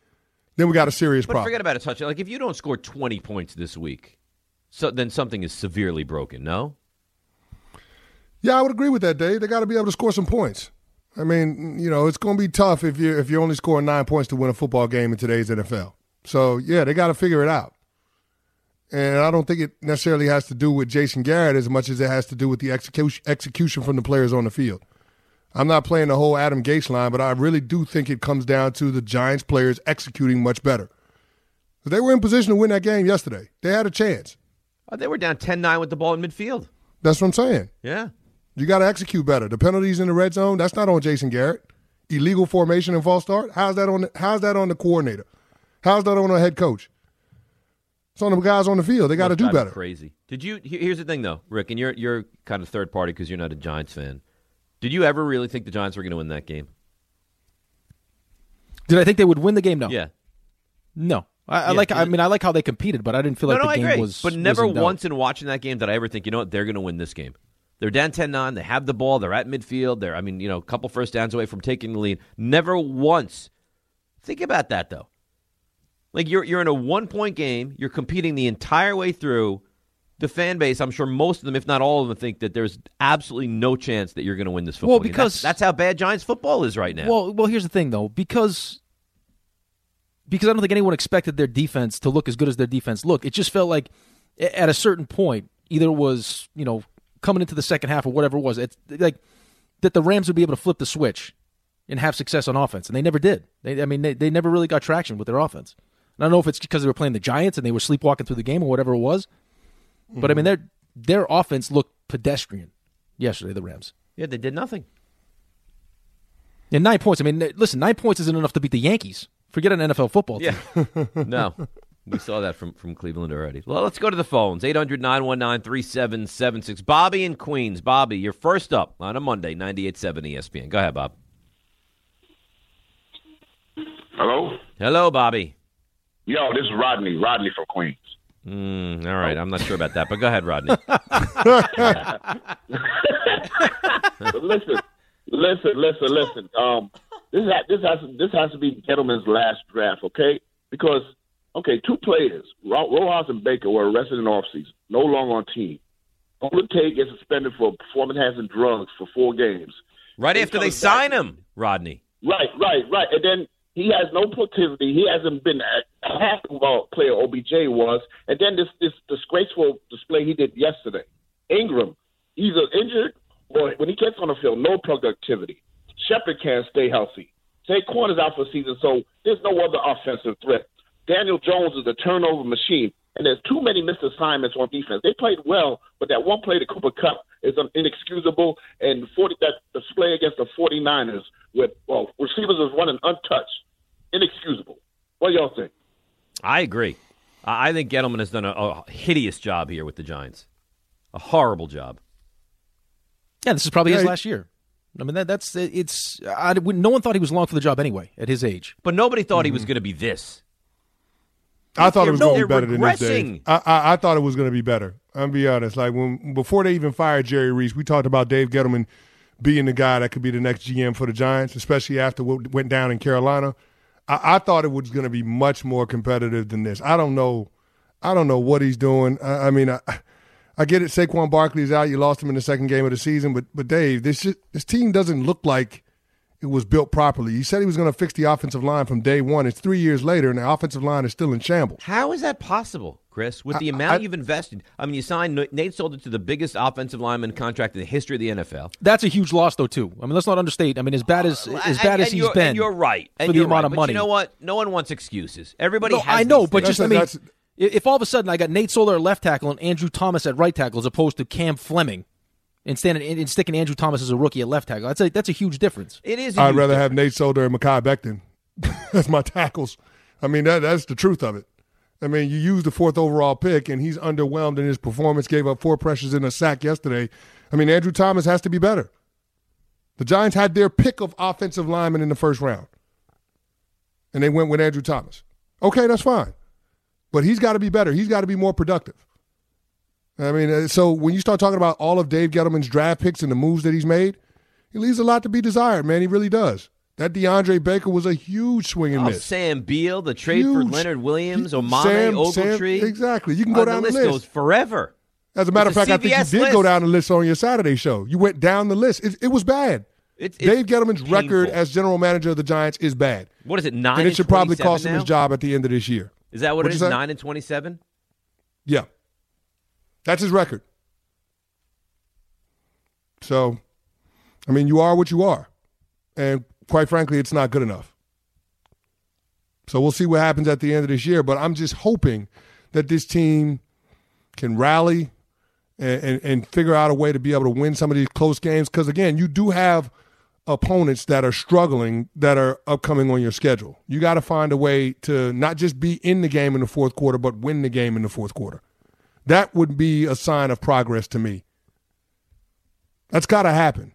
then we got a serious but problem. Forget about a touchdown. Like if you don't score twenty points this week, so then something is severely broken. No. Yeah, I would agree with that, Dave. They got to be able to score some points. I mean, you know, it's going to be tough if you if you're only scoring nine points to win a football game in today's N F L. So yeah, they got to figure it out. And I don't think it necessarily has to do with Jason Garrett as much as it has to do with the execution execution from the players on the field. I'm not playing the whole Adam Gase line, but I really do think it comes down to the Giants players executing much better. They were in position to win that game yesterday. They had a chance. Oh, they were down ten nine with the ball in midfield. That's what I'm saying. Yeah. You got to execute better. The penalties in the red zone, that's not on Jason Garrett. Illegal formation and false start, how's that on the, how's that on the coordinator? How's that on the head coach? It's on the guys on the field. They got to do better. Crazy. Did you? Here's the thing, though, Rick, and you're you're kind of third party because you're not a Giants fan. Did you ever really think the Giants were going to win that game? Did I think they would win the game? No. Yeah. No. I, I Yeah, like. I yeah. mean, I like how they competed, but I didn't feel No, like no, the I game agree. was. But was never in doubt. once in watching that game did I ever think, you know what, they're going to win this game. They're down ten nine. They have the ball. They're at midfield. They're, I mean, you know, a couple first downs away from taking the lead. Never once. Think about that, though. Like, you're you're in a one-point game. You're competing the entire way through. The fan base, I'm sure most of them, if not all of them, think that there's absolutely no chance that you're going to win this football Well, game. because That's, that's how bad Giants football is right now. Well, well, here's the thing, though, because because I don't think anyone expected their defense to look as good as their defense looked. It just felt like at a certain point, either it was, you know, coming into the second half or whatever it was, it's like that the Rams would be able to flip the switch and have success on offense, and they never did. They, I mean, they, they never really got traction with their offense. And I don't know if it's because they were playing the Giants and they were sleepwalking through the game or whatever it was, but I mean, their their offense looked pedestrian yesterday. The Rams. yeah, they did nothing. And nine points. I mean, listen, nine points isn't enough to beat the Yankees. Forget an N F L football team. Yeah. No. We saw that from, from Cleveland already. Well, let's go to the phones. eight hundred nine one nine three seven seven six. Bobby in Queens. Bobby, you're first up on a Monday, ninety-eight point seven E S P N. Go ahead, Bob. Hello? Hello, Bobby. Yo, this is Rodney. Rodney from Queens. Mm, all right. I'm not sure about that, but go ahead, Rodney. But listen, listen, listen, listen. Um, this ha- this has this has to be Gettleman's last draft, okay? Because okay, two players, Ro- Rojas and Baker, were arrested in offseason, no longer on team. Olakay gets suspended for performance-enhancing drugs for four games. Right He after they comes sign back- him, Rodney. Right, right, right. And then he has no proclivity. He hasn't been a half of a player O B J was. And then this this disgraceful display he did yesterday. Ingram, either injured or when he gets on the field, no productivity. Shepard can't stay healthy. Saquon is out for the season, so there's no other offensive threat. Daniel Jones is a turnover machine, and there's too many missed assignments on defense. They played well, but that one play to Cooper Kupp is inexcusable, and forty that display against the forty-niners with well, receivers is running untouched, inexcusable. What do y'all think? I agree. I I think Gettleman has done a, a hideous job here with the Giants. A horrible job. Yeah, this is probably Yeah, his he- last year. I mean, that that's it's. I, no one thought he was long for the job anyway at his age. But nobody thought he was going to be this. I thought it was going to They're be better than this, regressing. Dave. I, I, I thought it was going to be better. I'm gonna be honest. Like when before they even fired Jerry Reese, we talked about Dave Gettleman being the guy that could be the next G M for the Giants, especially after what went down in Carolina. I, I thought it was going to be much more competitive than this. I don't know. I don't know what he's doing. I, I mean, I, I get it. Saquon Barkley's out. You lost him in the second game of the season, but but Dave, this just, this team doesn't look like it was built properly. He said he was going to fix the offensive line from day one. It's three years later, and the offensive line is still in shambles. How is that possible, Chris? With the amount I- you've invested, I mean, you signed Nate Solder to the biggest offensive lineman contract in the history of the N F L. That's a huge loss, though, too. I mean, let's not understate. I mean, as bad as as bad and, as and he's you're, been, and you're right. And for the you're amount right. of but money. you know what? No one wants excuses. Everybody No, has I know, these but things. just I That's- mean, that's- if all of a sudden I got Nate Solder at left tackle and Andrew Thomas at right tackle as opposed to Cam Fleming, and standing and sticking Andrew Thomas as a rookie at left tackle, that's a that's a huge difference. It is. a I'd huge rather difference. have Nate Solder and Mekhi Becton as my tackles. I mean, that that's the truth of it. I mean, you use the fourth overall pick, and he's underwhelmed in his performance, gave up four pressures and a sack yesterday. I mean, Andrew Thomas has to be better. The Giants had their pick of offensive linemen in the first round, and they went with Andrew Thomas. Okay, that's fine. But he's got to be better. He's got to be more productive. I mean, uh, so when you start talking about all of Dave Gettleman's draft picks and the moves that he's made, he leaves a lot to be desired, man. He really does. That DeAndre Baker was a huge swing and Oh, miss. Sam Beal, the trade huge. for Leonard Williams, Omame, Sam, Ogletree. Sam, exactly. You can go uh, down the the list. list. goes forever. As a matter it's of fact, a I think you did list. go down the list on your Saturday show. You went down the list. It, it was bad. It's, it's Dave Gettleman's painful. record as general manager of the Giants is bad. What is it, nine and it should probably twenty-seven cost him now? his job at the end of this year. Is that what What'd it is, you say? nine and twenty-seven? Yeah. That's his record. So, I mean, you are what you are. And quite frankly, it's not good enough. So we'll see what happens at the end of this year. But I'm just hoping that this team can rally and, and, and figure out a way to be able to win some of these close games. Because, again, you do have opponents that are struggling that are upcoming on your schedule. You got to find a way to not just be in the game in the fourth quarter, but win the game in the fourth quarter. That would be a sign of progress to me. That's got to happen.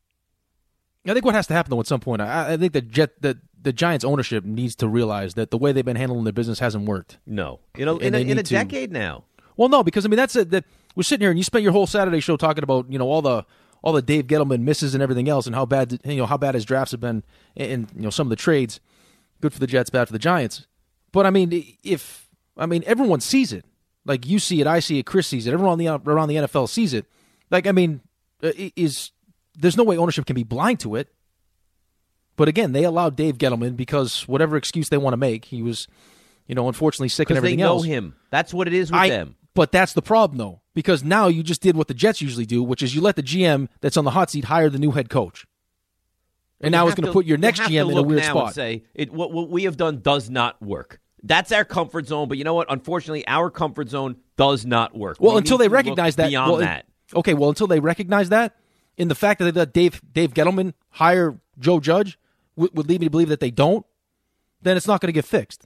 I think what has to happen, though, at some point, I, I think the Jet, the, the Giants' ownership needs to realize that the way they've been handling their business hasn't worked. No. You know, in a, in a to, decade now. Well, no, because, I mean, that's it. That we're sitting here, and you spent your whole Saturday show talking about, you know, all the all the Dave Gettleman misses and everything else and how bad, you know, how bad his drafts have been and, you know, some of the trades. Good for the Jets, bad for the Giants. But, I mean, if, I mean, everyone sees it. Like, you see it, I see it, Chris sees it, everyone on the, around the N F L sees it. Like, I mean, is there's no way ownership can be blind to it. But again, they allowed Dave Gettleman because whatever excuse they want to make, he was, you know, unfortunately sick and everything else. Because they know him. That's what it is with I, them. But that's the problem, though, because now you just did what the Jets usually do, which is you let the G M that's on the hot seat hire the new head coach. And you now it's going to put your next you G M in a weird spot. And say it, what, what we have done does not work. That's our comfort zone. But you know what? Unfortunately, our comfort zone does not work. Well, we until they recognize that. Beyond well, that. Okay, well, until they recognize that, in the fact that they let Dave Dave Gettleman hire Joe Judge would, would lead me to believe that they don't, then it's not going to get fixed.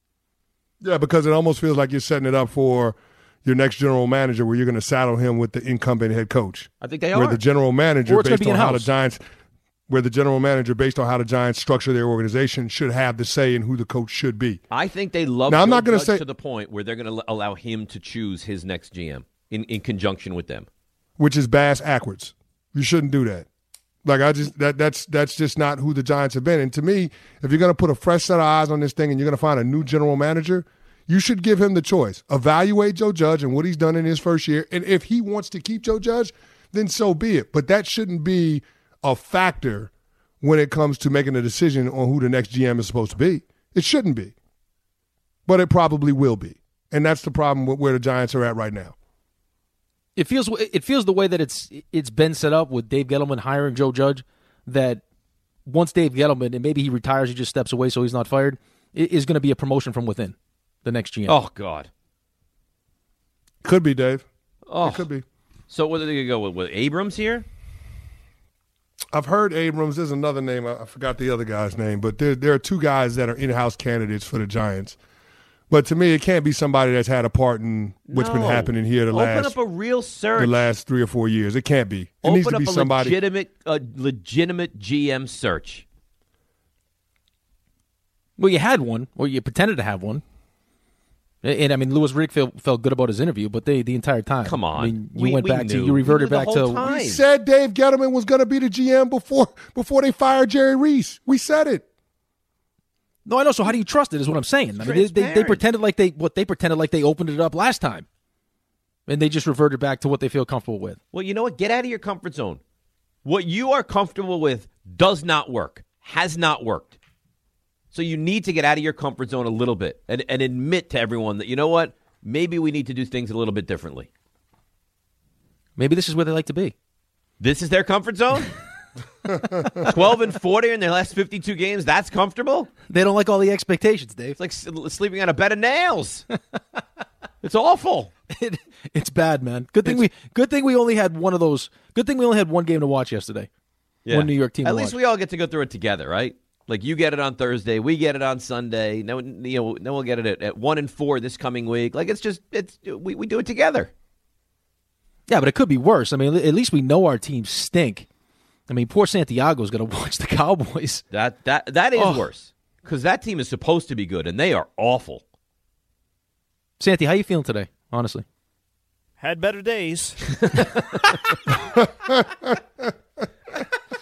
Yeah, because it almost feels like you're setting it up for your next general manager where you're going to saddle him with the incumbent head coach. I think they where are. the general manager, Or it's gonna based be on how the in-house. Giants, where the general manager, based on how the Giants structure their organization, should have the say in who the coach should be. I think they love Now, Joe I'm not gonna Judge say- to the point where they're going to allow him to choose his next G M in, in conjunction with them. Which is bass backwards. You shouldn't do that. Like I just that that's that's just not who the Giants have been. And to me, if you're going to put a fresh set of eyes on this thing and you're going to find a new general manager, you should give him the choice. Evaluate Joe Judge and what he's done in his first year. And if he wants to keep Joe Judge, then so be it. But that shouldn't be a factor when it comes to making a decision on who the next G M is supposed to be. It shouldn't be. But it probably will be. And that's the problem with where the Giants are at right now. It feels it feels the way that it's it's been set up with Dave Gettleman hiring Joe Judge, that once Dave Gettleman, and maybe he retires, he just steps away so he's not fired, it is going to be a promotion from within the next G M. Oh, God. Could be, Dave. Oh. It could be. So what are they going to go with? With Abrams here? I've heard Abrams. There's another name. I I forgot the other guy's name, but there there are two guys that are in-house candidates for the Giants. But to me, it can't be somebody that's had a part in what's been No. happening here the Open last up a real search. the last three or four years. It can't be. It Open needs to up be a somebody. legitimate, a legitimate G M search. Well, you had one, or you pretended to have one. And, and, I mean, Louis Riddick felt, felt good about his interview, but they the entire time. Come on. I mean, you We- went we back to knew. you reverted We knew back the whole to time. We said Dave Gettleman was going to be the G M before before they fired Jerry Reese. We said it. No, I know. So how do you trust it? Is what I'm saying. I mean, they, they, they transparent. pretended like they what they pretended like they opened it up last time, and they just reverted back to what they feel comfortable with. Well, you know what? Get out of your comfort zone. What you are comfortable with does not work, has not worked. So you need to get out of your comfort zone a little bit and, and admit to everyone that, you know what? Maybe we need to do things a little bit differently. Maybe this is where they like to be. This is their comfort zone? twelve and forty in their last fifty-two games, that's comfortable? They don't like all the expectations, Dave. It's like s- sleeping on a bed of nails. It's awful. It, it's bad, man. Good thing we good thing we only had one of those. Good thing we only had one game to watch yesterday. One New York team. At to least watch. we all get to go through it together, right? Like you get it on Thursday, we get it on Sunday. No, you know, then we'll get it at, at one and four this coming week. Like it's just it's we, we do it together. Yeah, but it could be worse. I mean, at least we know our teams stink. I mean, poor Santiago's going to watch the Cowboys. That that that is Oh. worse because that team is supposed to be good and they are awful. Santi, how you feeling today? Honestly, Had better days.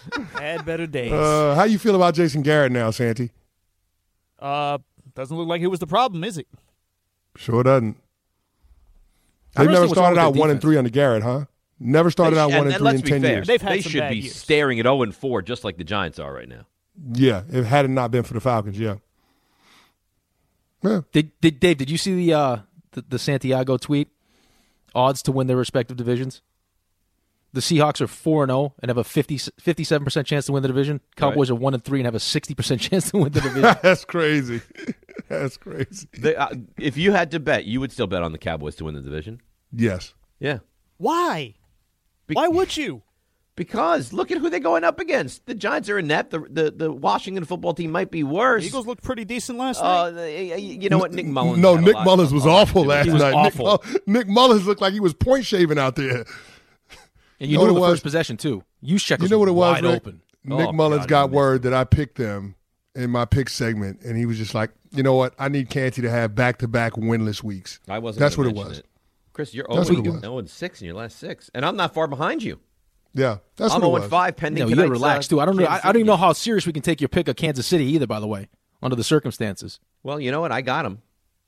Had better days. Uh, how you feel about Jason Garrett now, Santi? Uh, doesn't look like he was the problem, is it? Sure doesn't. I They don't never understand what's wrong started with out their one and defense. three under Garrett, huh? Never started They out sh- one and, and and three let's in be ten fair. years. They've had they some should bad be years. staring at oh and four just like the Giants are right now. Yeah, if had it not been for the Falcons, yeah. Yeah. Did, did Dave? Did you see the, uh, the the Santiago tweet? Odds to win their respective divisions. The Seahawks are four and zero and have a fifty, fifty-seven percent chance to win the division. Cowboys Right. are one and three and have a sixty percent chance to win the division. That's crazy. That's crazy. They, uh, if you had to bet, you would still bet on the Cowboys to win the division. Yes. Yeah. Why? Be- Why would you? Because look at who they're going up against. The Giants are inept. The the, the Washington football team might be worse. Eagles looked pretty decent last Uh, night. the- you know what? Nick Mullins. No, had a Nick lot- Mullins was a lot to awful do with last it. was night. awful. Nick, Mull- Nick Mullins looked like he was point shaving out there. And you know knew what the it was? first possession, too. Juszczyk You was know what it was, wide Rick? open. Nick Oh, Mullins God, got he word that I picked them in my pick segment, and he was just like, you know what? I need Canty to have back-to-back winless weeks. I wasn't. That's gonna what it mention was. Chris, you're That's what it was. zero and six in your last six, and I'm not far behind you. Yeah, that's I'm what it zero was. and five pending. No, you gotta tonight's, relax, uh, too. I don't know. I, Kansas I don't even City know game. how serious we can take your pick of Kansas City either, by the way, under the circumstances. Well, you know what? I got him.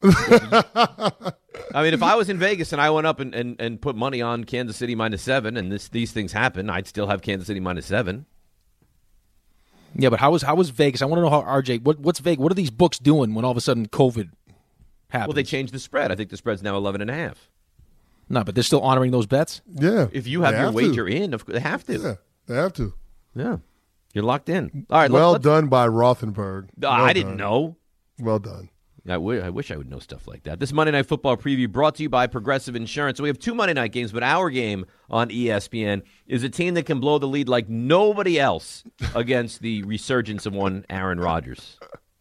I mean, if I was in Vegas and I went up and, and, and put money on Kansas City minus seven, and this these things happen, I'd still have Kansas City minus seven. Yeah, but how was how was Vegas? I want to know how R J. What, what's Vegas? What are these books doing when all of a sudden COVID happens? Well, they changed the spread. I think the spread's now eleven and a half. No, but they're still honoring those bets. Yeah. If you have They your to. wager in, of, they have to. Yeah, they have to. Yeah. You're locked in. All right. Well let's, done by Rothenberg. let's, Well I didn't done. know. Well done. I, w- I wish I would know stuff like that. This Monday Night Football preview brought to you by Progressive Insurance. So we have two Monday night games, but our game on E S P N is a team that can blow the lead like nobody else against the resurgence of one Aaron Rodgers.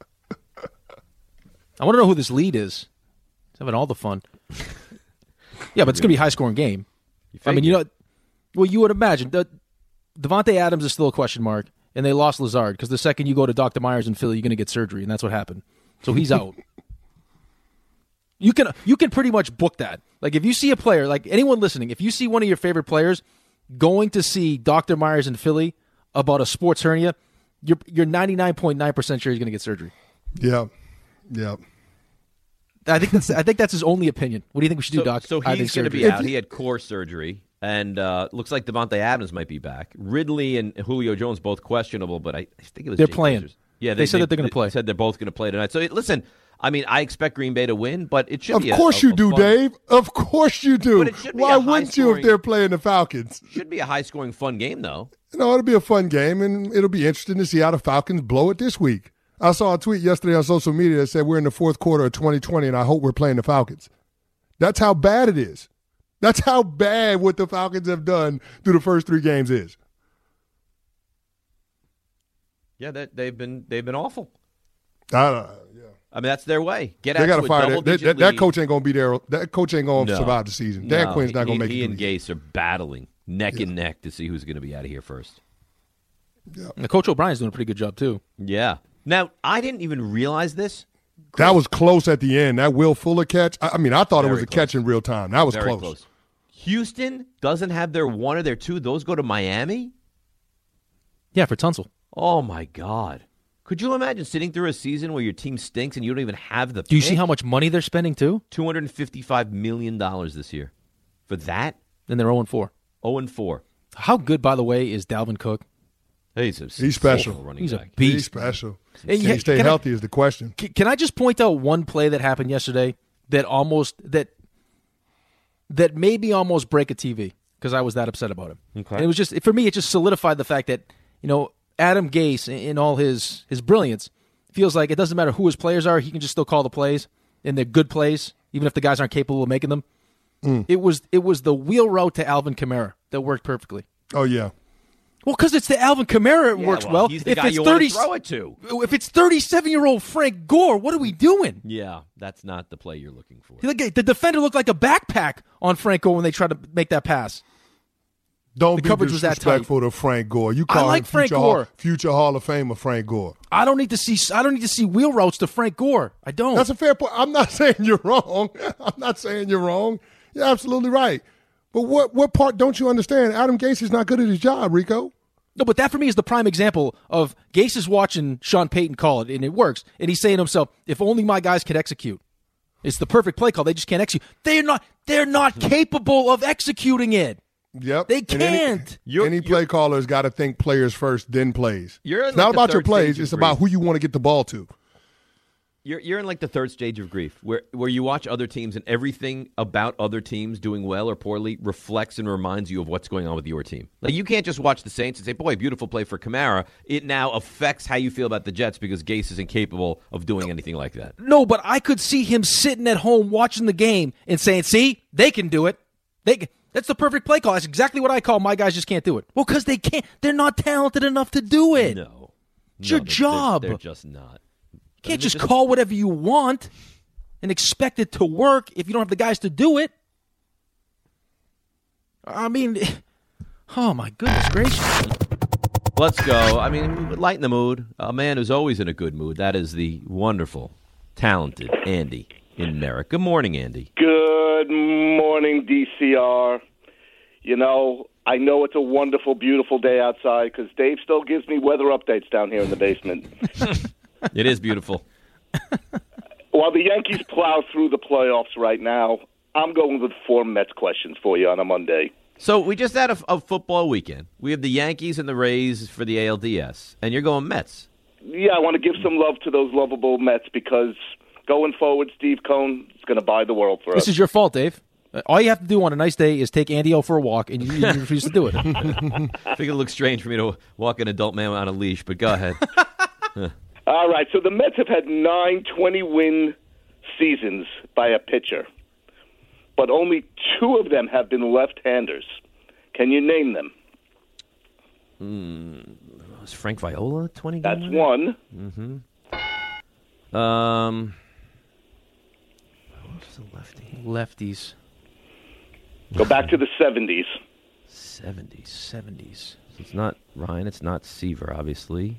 I want to know who this lead is. It's having all the fun. Yeah, but it's going to be a high-scoring game. I mean, you know, well, you would imagine. The, Devontae Adams is still a question mark, and they lost Lazard because the second you go to Doctor Myers in Philly, you're going to get surgery, and that's what happened. So he's out. You can you can pretty much book that. Like if you see a player, like anyone listening, if you see one of your favorite players going to see Doctor Myers in Philly about a sports hernia, you're you're ninety-nine point nine percent sure he's going to get surgery. Yeah. Yeah. I think that's I think that's his only opinion. What do you think we should do, So, Doc? so I think he's going to be surgery. out. He had core surgery, and uh, looks like Devontae Adams might be back. Ridley and Julio Jones both questionable, but I, I think it was They're Jake playing. Blazers. Yeah, They said that they're gonna play. Said they're both going to play tonight. So it, listen, I mean, I expect Green Bay to win, but it should Of be. a- course a, you a do, fun, Dave. Of course you do. But it should be Why a wouldn't you if high-scoring- they're playing the Falcons? Should be a high-scoring, fun game, though. You know, it'll be a fun game, and it'll be interesting to see how the Falcons blow it this week. I saw a tweet yesterday on social media that said we're in the fourth quarter of twenty twenty, and I hope we're playing the Falcons. That's how bad it is. That's how bad what the Falcons have done through the first three games is. Yeah, that they've been they've been awful. Uh, yeah. I mean, that's their way. Get They out got to to a fire that. That, double-digit that, that lead. coach ain't going to be there. That coach ain't going to No. survive the season. Dan No, Quinn's not going to he, make he it. and through the Gase are battling neck and neck to see who's going to be out of here first. And Coach O'Brien's doing a pretty good job too. Yeah. Now, I didn't even realize this. That was close at the end. That Will Fuller catch. I, I mean, I thought it Very was a close. catch in real time. That was Very close. close. Houston doesn't have their one or their two. Those go to Miami? Yeah, for Tunsil. Oh, my God. Could you imagine sitting through a season where your team stinks and you don't even have the Do you pick? see how much money they're spending too? two hundred fifty-five million dollars this year. For that? And they're zero and four. oh and four. How good, by the way, is Dalvin Cook? He's, a He's special. running He's a back. beast. He's special. And Can yeah, he stay can I- healthy is the question. C- Can I just point out one play that happened yesterday that almost that that made me almost break a T V because I was that upset about him. Okay. And it was just for me, it just solidified the fact that you know Adam Gase, in, in all his his brilliance, feels like it doesn't matter who his players are, he can just still call the plays, and they're good plays, even if the guys aren't capable of making them. Mm. It was it was the wheel route to Alvin Kamara that worked perfectly. Oh, yeah. Well, because it's the Alvin Kamara, it Yeah, works well, well. he's the if guy it's you want thirty, to throw it to. if it's thirty-seven-year-old Frank Gore, what are we doing? Yeah, that's not the play you're looking for. He look- The defender looked like a backpack on Franco when they tried to make that pass. Don't The be coverage was that disrespectful to Frank Gore. You I call like him Frank future, Gore. Hall, future Hall of Famer Frank Gore. I don't need to see. I don't need to see wheel routes to Frank Gore. I don't. That's a fair point. I'm not saying you're wrong. I'm not saying you're wrong. You're absolutely right. But what what part don't you understand? Adam Gase is not good at his job, Rico. No, but that for me is the prime example of Gase is watching Sean Payton call it, and it works. And he's saying to himself, if only my guys could execute. It's the perfect play call. They just can't execute. They're not They're not capable of executing it. Yep. They And can't. Any, any play caller's got to think players first, then plays. You're in it's like not the about your third plays. stage of It's about grief. who you want to get the ball to. You're you're in like the third stage of grief, where where you watch other teams and everything about other teams doing well or poorly reflects and reminds you of what's going on with your team. Like you can't just watch the Saints and say, "Boy, beautiful play for Kamara." It now affects how you feel about the Jets because Gase is incapable of doing anything like that. No, but I could see him sitting at home watching the game and saying, see, they can do it. They can. That's the perfect play call. That's exactly what I call my guys just can't do it. Well, because they can't. They're not talented enough to do it. No, It's No, your they're- job. They're, they're just not. You can't They're just call whatever you want and expect it to work if you don't have the guys to do it. I mean, oh my goodness gracious. Let's go. I mean, lighten the mood. A man who's always in a good mood. That is the wonderful, talented Andy in Merrick. Good morning, Andy. Good morning, D C R. You know, I know it's a wonderful, beautiful day outside because Dave still gives me weather updates down here in the basement. It is beautiful. While the Yankees plow through the playoffs right now, I'm going with four Mets questions for you on a Monday. So we just had a, a football weekend. We have the Yankees and the Rays for the A L D S, and you're going Mets. Yeah, I want to give some love to those lovable Mets because going forward, Steve Cohn is going to buy the world for us. This is your fault, Dave. All you have to do on a nice day is take Andy out for a walk, and you, you refuse to do it. I think it looks strange for me to walk an adult man on a leash, but go ahead. All right, so the Mets have had nine twenty-win seasons by a pitcher, but only two of them have been left-handers. Can you name them? Mm, was Frank Viola twenty? That's one. Mm-hmm. Um, who's the lefty? Lefties. Go back to the seventies. Seventies, seventies. So it's not Ryan. It's not Seaver, obviously.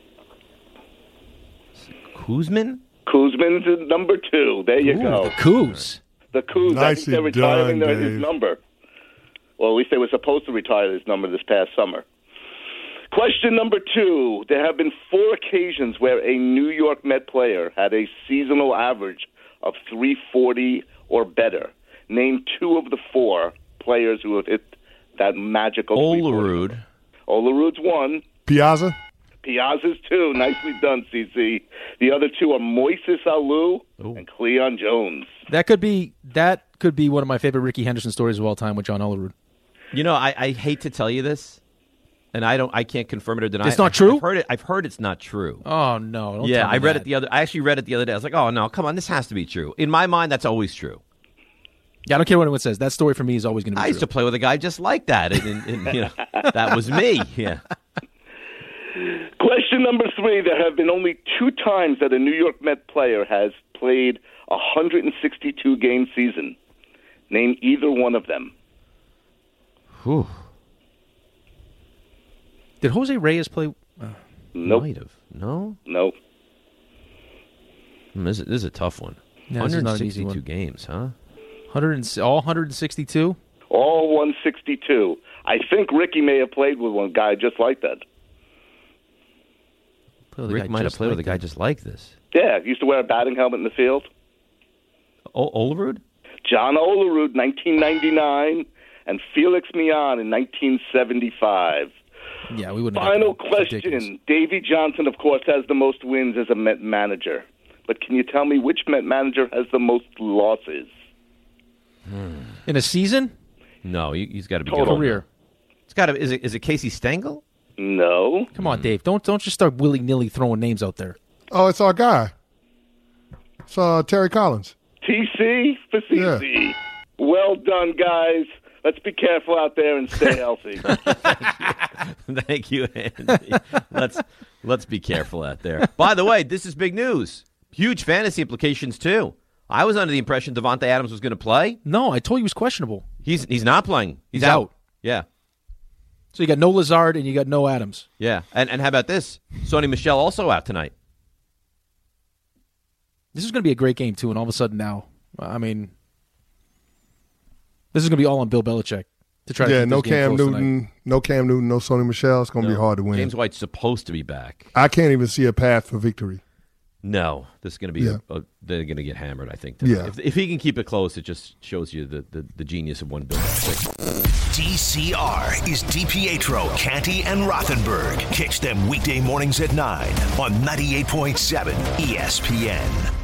Kuzman? Kuzman's at number two. There you Ooh, go. the Coos. The Kuz. I think Nicely they're retiring done, their- his Dave. number. Well, at least they were supposed to retire his number this past summer. Question number two. There have been four occasions where a New York Met player had a seasonal average of three forty or better. Name two of the four players who have hit that magical three forty. Olerud. Olerud's one. Piazza? Piazza's two. Nicely done, C C. The other two are Moises Alou Ooh. and Cleon Jones. That could be that could be one of my favorite Ricky Henderson stories of all time with John Olerud. You know, I, I hate to tell you this, and I don't. I can't confirm it or deny. It's it. not true? I've heard it. I've heard it's not true. Oh no! Don't yeah, tell me I read that. it the other. I actually read it the other day. I was like, oh no, come on, this has to be true. In my mind, that's always true. Yeah, I don't care what anyone says. That story for me is always going to be I true. used to play with a guy just like that, and, and, and you know, that was me. Yeah. Question number three. There have been only two times that a New York Met player has played a one hundred sixty-two game season. Name either one of them. Whew. Did Jose Reyes play? Nope. Might have. No. Nope. Hmm, This is, this is a tough one. Yeah, this is not an easy one hundred sixty-two one. games, huh? one hundred all one hundred sixty-two. All one sixty-two. I think Ricky may have played with one guy just like that. Rick might have played with a guy just like this. Yeah, used to wear a batting helmet in the field. O- Olerud? John Olerud, nineteen ninety-nine, and Felix Mian in nineteen seventy-five. Yeah, we wouldn't. Final have got that. Ridiculous. question. Davey Johnson, of course, has the most wins as a Met manager. But can you tell me which Met manager has the most losses? In a season, No, he, he's got to be Total. good. career. It's got to. Is it? Is it Casey Stengel? No. Come on, Dave. Don't don't just start willy nilly throwing names out there. Oh, it's our guy. It's uh, Terry Collins. T C for C C. Yeah. Well done, guys. Let's be careful out there and stay healthy. Thank you, Andy. let's let's be careful out there. By the way, this is big news. Huge fantasy implications too. I was under the impression Devontae Adams was going to play. No, I told you he was questionable. He's he's not playing. He's, He's out. out. Yeah, So you got no Lazard and you got no Adams. yeah. And and how about this? Sony Michel also out tonight. This is going to be a great game too. And all of a sudden now, I mean, this is going to be all on Bill Belichick. To try to yeah, keep no this game Cam close Newton, tonight. no Cam Newton, no Sony Michel. It's going to No. be hard to win. James White's supposed to be back. I can't even see a path for victory. No, this is going to be. Yeah. A, a, they're going to get hammered. I think. Yeah. If, if he can keep it close, it just shows you the, the, the genius of one Bill Belichick. D C R is DiPietro, Canty, and Rothenberg. Catch them weekday mornings at nine on ninety-eight point seven E S P N.